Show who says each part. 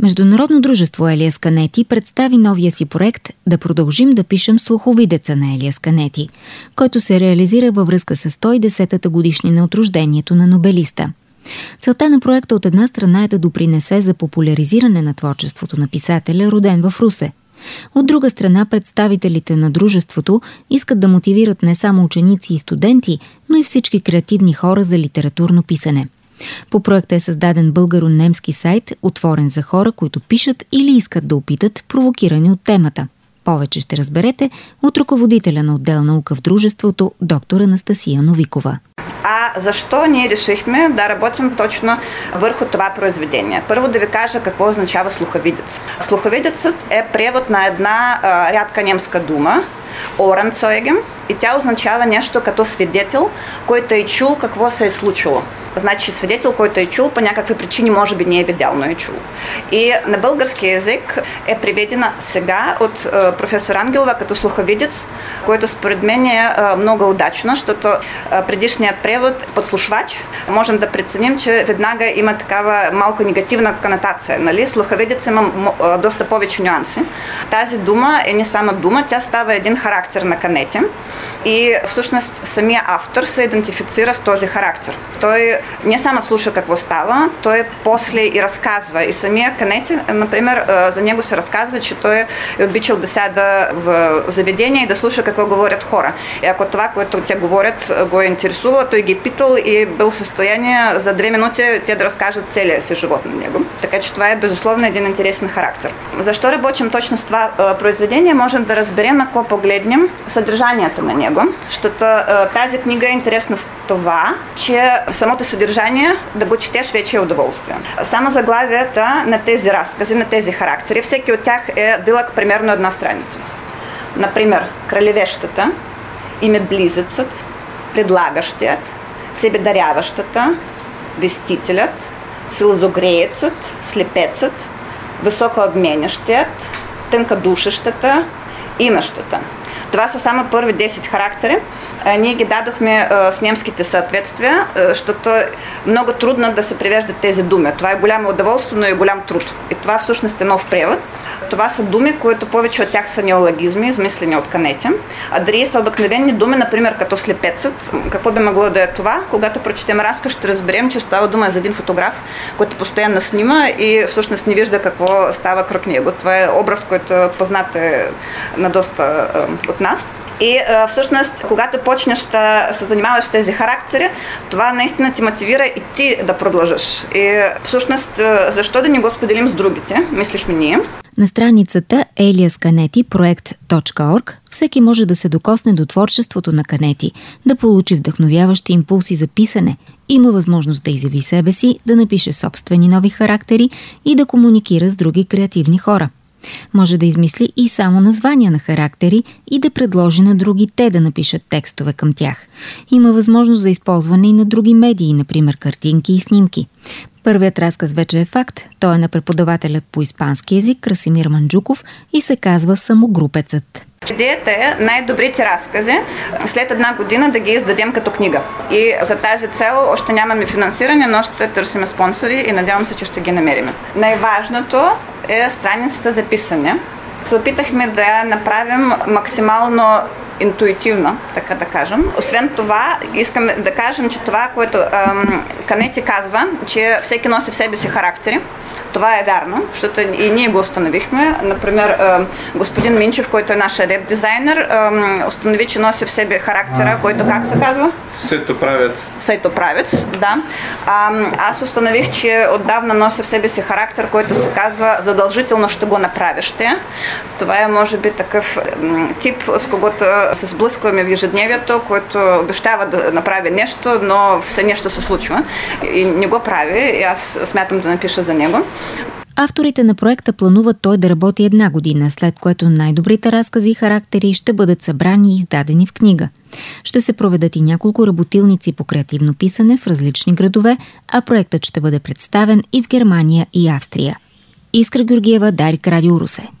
Speaker 1: Международно дружество Елиас Канети представи новия си проект "Да продължим да пишем слуховидеца" на Елиас Канети, който се реализира във връзка с 110-та годишнина от рождението на нобелиста. Целта на проекта от една страна е да допринесе за популяризиране на творчеството на писателя, роден в Русе. От друга страна, представителите на дружеството искат да мотивират не само ученици и студенти, но и всички креативни хора за литературно писане. По проекта е създаден българо-немски сайт, отворен за хора, които пишат или искат да опитат, провокирани от темата. Повече ще разберете от ръководителя на отдел наука в дружеството, доктор Анастасия Новикова.
Speaker 2: А защо ние решихме да работим точно върху това произведение? Първо да ви кажа какво означава слуховидец. Слуховидецът е превод на една рядка немска дума, Ohrenzeuge, и тя означава нещо като свидетел, който е чул какво се е случило. Значи свидетел, който е чул, по някакви причини може би не е видял, но е чул. И на български език е преведена сега от професор Ангелова като слуховидец, което според мен е много удачно, защото предишният превод подслушвач можем да преценим, че веднага има такава малко негативна конотация. Нали? Слуховидец има доста повече нюанси. Тази дума е не само дума, тя става един характер на Канети. И всъщност самия автор се идентифицира с този характер. Той не само слуша какво става, той после и разказва. И самия Канети, например, за него се разказва, че той е обичал да сяда в заведение и да слуша какво говорят хора. И ако това, което те говорят, го е интересувало, той ги е питал и бил в състояние за 2 минути те да разкажат целия си живот на него. Така че това е безусловно един интересен характер. Защо работим точно с това произведение, можем да разберем, ако погледнем съдържанието на него. Защото тази книга е интересна с това, че самото съдържание да го четеш вече е удоволствие. Само заглавията на тези разкази, на тези характери, всеки от тях е дълъг примерно 1 страница. Например, кралевещата, именблизецът, предлагащият, себедаряващата, вестителят, сълзогреецът, слепецът, високообменящият, тънкодушещата, имащата. Това са само първи 10 характери. Ние ги дадохме с немските съответствия, защото е много трудно да се превеждат тези думи. Това е голямо удоволствие, но е голям труд. И това всъщност е нов превод. Това са думи, които повече от тях са неологизми, измислени от Канети. А дори са обикновени думи, например, като слепецът. Какво би могло да е това? Когато прочетем разказ, ще разберем, че става дума за един фотограф, който постоянно снима и всъщност не вижда какво става кръг него. Това е образ, който познат на доста от нас. И всъщност, когато почнеш да се занимаваш с тези характери, това наистина ти мотивира и ти да продължиш. И всъщност, защо да не го споделим с другите, мислихме ние.
Speaker 1: На страницата eliascaneti.org всеки може да се докосне до творчеството на Канети, да получи вдъхновяващи импулси за писане, има възможност да изяви себе си, да напише собствени нови характери и да комуникира с други креативни хора. Може да измисли и само названия на характери и да предложи на други те да напишат текстове към тях. Има възможност за използване и на други медии, например картинки и снимки. Първият разказ вече е факт. Той е на преподавателят по испански език Красимир Манджуков и се казва "Самогрупецът".
Speaker 2: Идеята е най-добрите разкази след 1 година да ги издадем като книга. И за тази цел още нямаме финансиране, но ще търсим спонсори и надявам се, че ще ги намерим. Най-важното е страницата за писане. Се опитахме да я направим максимално интуитивно, така да кажем. Освен това, искам да кажем, че това, което Канети казва, че всеки носи в себе си характери, това е вярно, защото и ние го установихме. Например, господин Минчев, който е нашия веб-дизайнер, установи, че носи в себе характера, който как се казва? Сайтоправец, да. Аз установих, че отдавна носи в себе си характер, който се казва "задължително ще го направиш". Това е, може би, такъв тип, с когото се сблъскваме в ежедневието, който обещава да направи нещо, но все нещо се случва и не го прави. И аз смятам да напиша за него.
Speaker 1: Авторите на проекта плануват той да работи 1 година, след което най-добрите разкази и характери ще бъдат събрани и издадени в книга. Ще се проведат и няколко работилници по креативно писане в различни градове, а проектът ще бъде представен и в Германия и Австрия. Искра Георгиева, Дарик, Радио Русе.